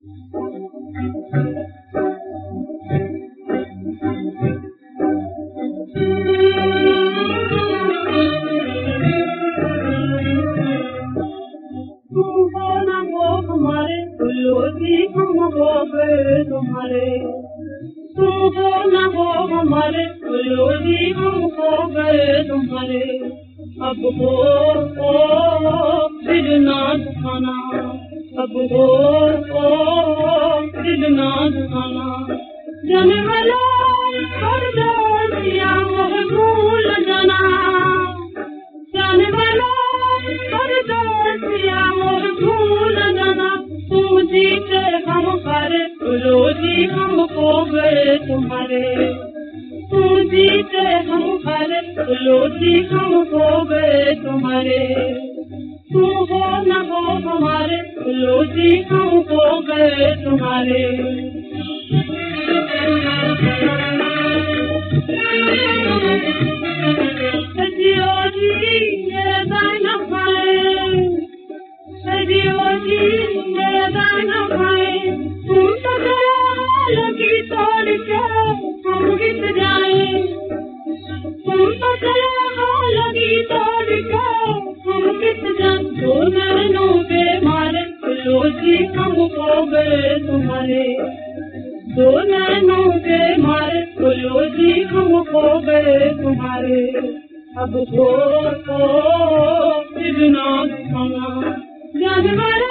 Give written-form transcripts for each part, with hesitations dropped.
तुम्हारे तुम हो न हो हमारे रोजी हम खो गए तुम्हारे अब हो दिल ना दुखाना अब हो दिल ना दुखाना जाने वाला हर दिया मोह भूल जाना जाने वाला हर दिया मोह भूल जाना तुम जीते हम हारे रोजी हम खो गए तुम्हारे तुम जीते हम हारे रोजी हम खो गए तुम्हारे तुम हो न हो हमारे रोजी हम खो गए तुम्हारे सजियो जी मेरा गाना भाई सजियो जी मेरा गाना भाई तुम तो लगी तोड़ के हम गिर जाए तुम तो लगी तोड़ के हम गिर जाए दो नैनों के मारे रोजी हम खो गए तुम्हारे दो नैनों के मारे रोजी हम खो गए तुम्हारे अब तो फिर ना खाना जानवर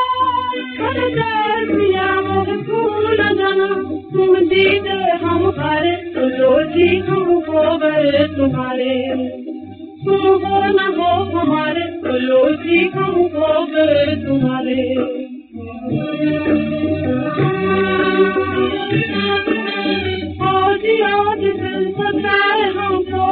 दिया मोह भूल जाना तुम जीते हम हारे रोजी हम खो गए तुम्हारे तुम हो न हो हमारे रोजी हम खो गए तुम्हारे आज दिल सताए हमको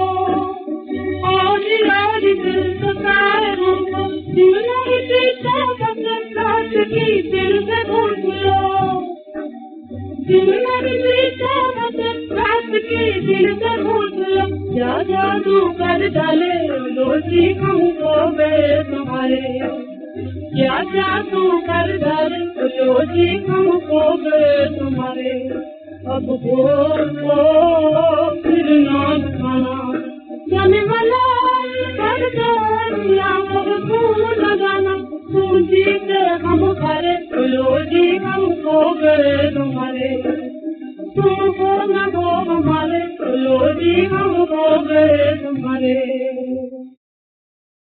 आज दिल सताए हमको दिल नहीं पीता काट की दिल से घुट लो दिल नहीं पीता काट की दिल से घुट लो क्या जादू कर डाले रोजी हम खो गए तुम्हारे क्या जादू कर डाले रोजी हम खो गए तुम्हारे अब हो फिर ना खाना जाने वाला कर दिया मोह भूल लगाना तुम जीते हम हारे रोजी हम खो गए तुम्हारे तुम हो न हो हमारे रोजी हम खो गए